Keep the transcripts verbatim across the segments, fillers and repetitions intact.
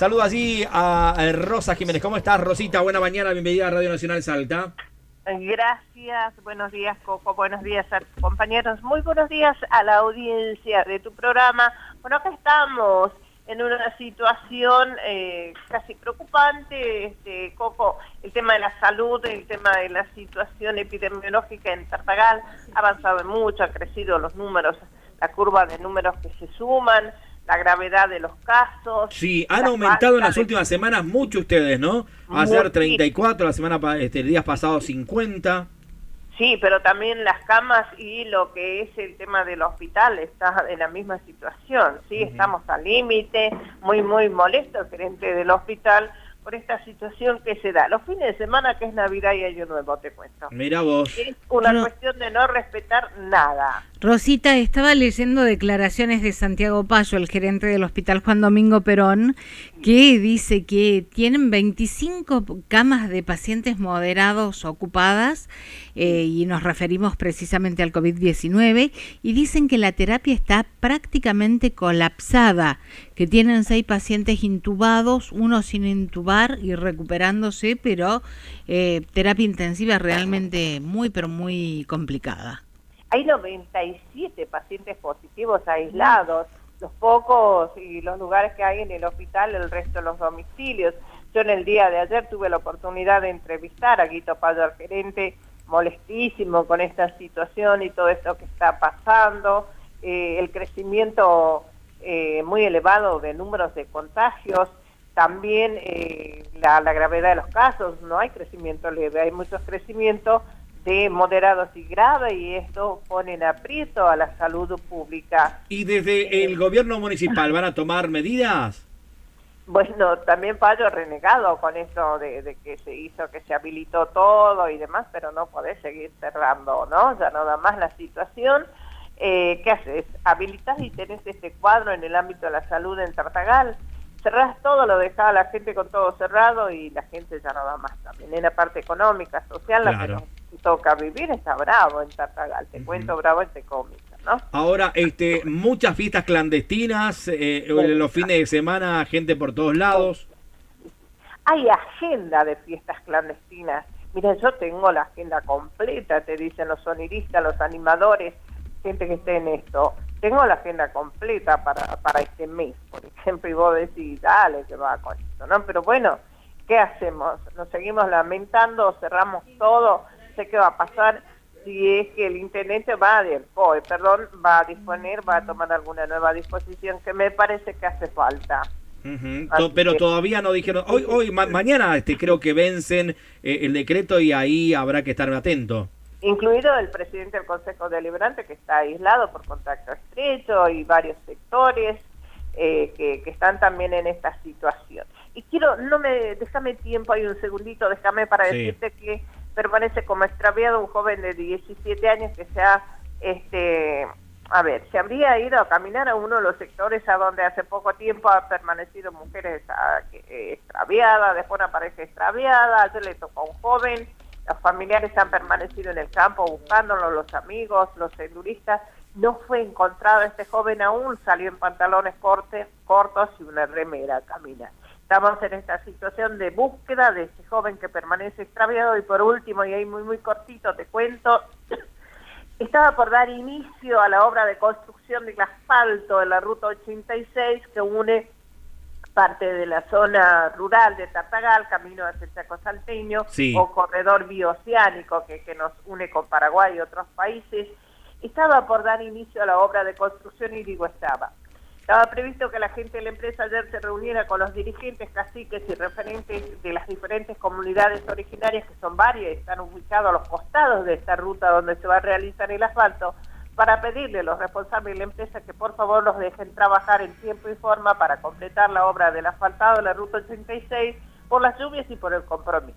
Saludo allí a Rosa Jiménez. ¿Cómo estás, Rosita? Buena mañana, bienvenida a Radio Nacional Salta. Gracias, buenos días, Coco, buenos días a tus compañeros, muy buenos días a la audiencia de tu programa. Bueno, acá estamos en una situación eh, casi preocupante, este, Coco, el tema de la salud, el tema de la situación epidemiológica en Tartagal ha avanzado mucho, ha crecido los números, la curva de números que se suman, la gravedad de los casos. Sí, han aumentado en las de... últimas semanas mucho ustedes, ¿no? Ayer treinta y cuatro, la semana este, el día pasado cincuenta. Sí, pero también las camas y lo que es el tema del hospital está en la misma situación, ¿sí? Uh-huh. Estamos al límite, muy, muy molesto el gerente del hospital por esta situación que se da. Los fines de semana, que es Navidad y Año Nuevo, te cuento. Mira vos. Es una no. cuestión de no respetar nada. Rosita, estaba leyendo declaraciones de Santiago Payo, el gerente del Hospital Juan Domingo Perón, que dice que tienen veinticinco camas de pacientes moderados ocupadas, eh, y nos referimos precisamente al COVID diecinueve, y dicen que la terapia está prácticamente colapsada, que tienen seis pacientes intubados, uno sin intubar y recuperándose, pero eh, terapia intensiva realmente muy, pero muy complicada. Hay noventa y siete pacientes positivos aislados, los pocos y los lugares que hay en el hospital, el resto de los domicilios. Yo en el día de ayer tuve la oportunidad de entrevistar a Guito Payo, al gerente, molestísimo con esta situación y todo esto que está pasando, eh, el crecimiento eh, muy elevado de números de contagios, también eh, la, la gravedad de los casos, no hay crecimiento leve, hay muchos crecimientos de moderados y graves, y esto pone en aprieto a la salud pública. ¿Y desde el gobierno municipal van a tomar medidas? Bueno, también Payo renegado con esto de, de que se hizo, que se habilitó todo y demás, pero no podés seguir cerrando, ¿no? Ya no da más la situación. Eh, ¿Qué haces? Habilitás y tenés este cuadro en el ámbito de la salud en Tartagal. Cerrás todo, lo dejás a la gente con todo cerrado y la gente ya no da más también. En la parte económica, social, claro, la que nos toca vivir está bravo en Tartagal. Te uh-huh. cuento bravo entre comillas, ¿no? Ahora, este, muchas fiestas clandestinas, eh, en los fines de semana, gente por todos lados. Hay agenda de fiestas clandestinas. Mira, yo tengo la agenda completa, te dicen los soniristas, los animadores, gente que esté en esto. Tengo la agenda completa para, para este mes, por ejemplo, y vos decís, dale, que va con esto, ¿no? Pero bueno, ¿qué hacemos? Nos seguimos lamentando, cerramos todo, sé qué va a pasar si es que el intendente va a, el C O E, perdón, va a disponer, va a tomar alguna nueva disposición, que me parece que hace falta. Uh-huh. To- pero que... todavía no dijeron, hoy, hoy ma- mañana este, creo que vencen eh, el decreto y ahí habrá que estar atento. Incluido el presidente del Consejo Deliberante, que está aislado por contacto estrecho, y varios sectores eh, que, que están también en esta situación. Y quiero, no me, déjame tiempo, hay un segundito, déjame para sí. decirte que permanece como extraviado un joven de diecisiete años que se ha, este, a ver, se habría ido a caminar a uno de los sectores a donde hace poco tiempo ha permanecido mujeres a, eh, extraviadas, después una pareja extraviada, ayer le tocó a un joven. Los familiares han permanecido en el campo buscándolo, los amigos, los turistas. No fue encontrado este joven aún, salió en pantalones cortes, cortos y una remera a caminar. Estamos en esta situación de búsqueda de este joven que permanece extraviado. Y por último, y ahí muy muy cortito te cuento, estaba por dar inicio a la obra de construcción del asfalto de la ruta ochenta y seis que une parte de la zona rural de Tartagal, camino hacia el Chaco Salteño, sí. o corredor bioceánico que, que nos une con Paraguay y otros países. Estaba por dar inicio a la obra de construcción, y digo estaba. Estaba previsto que la gente de la empresa ayer se reuniera con los dirigentes, caciques y referentes de las diferentes comunidades originarias, que son varias, están ubicados a los costados de esta ruta donde se va a realizar el asfalto, para pedirle a los responsables de la empresa que por favor los dejen trabajar en tiempo y forma para completar la obra del asfaltado de la ruta ochenta y seis por las lluvias y por el compromiso.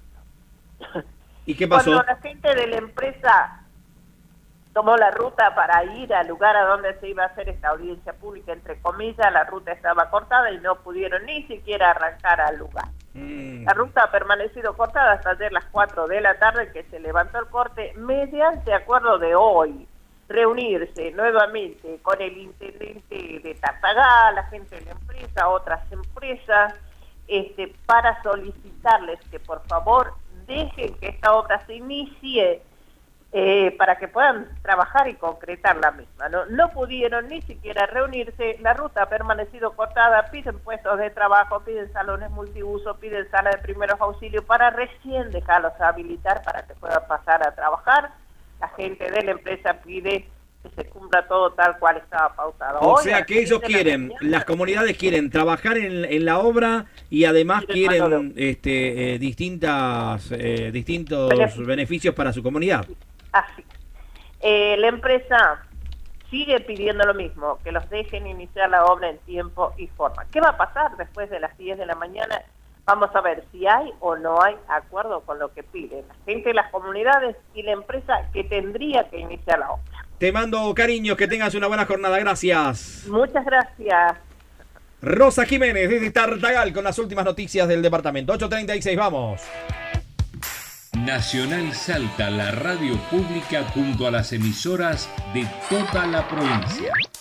¿Y qué pasó? Cuando la gente de la empresa tomó la ruta para ir al lugar a donde se iba a hacer esta audiencia pública, entre comillas, la ruta estaba cortada y no pudieron ni siquiera arrancar al lugar. Mm. La ruta ha permanecido cortada hasta ayer las cuatro de la tarde, que se levantó el corte mediante acuerdo de hoy. Reunirse nuevamente con el intendente de Tartagal, la gente de la empresa, otras empresas, este, para solicitarles que por favor dejen que esta obra se inicie eh, para que puedan trabajar y concretar la misma. No, no pudieron ni siquiera reunirse, la ruta ha permanecido cortada, piden puestos de trabajo, piden salones multiuso, piden sala de primeros auxilios para recién dejarlos habilitar para que puedan pasar a trabajar. La gente de la empresa pide que se cumpla todo tal cual estaba pautado. O Hoy, sea que ellos quieren, la las comunidades quieren trabajar en, en la obra y además quieren este, eh, distintas eh, distintos beneficios. beneficios para su comunidad. Así. Eh, la empresa sigue pidiendo lo mismo, que los dejen iniciar la obra en tiempo y forma. ¿Qué va a pasar después de las diez de la mañana? Vamos a ver si hay o no hay acuerdo con lo que piden la gente de las comunidades y la empresa que tendría que iniciar la obra. Te mando cariños, que tengas una buena jornada, gracias. Muchas gracias. Rosa Jiménez desde Tartagal con las últimas noticias del departamento. ocho treinta y seis, vamos. Nacional Salta, la radio pública junto a las emisoras de toda la provincia.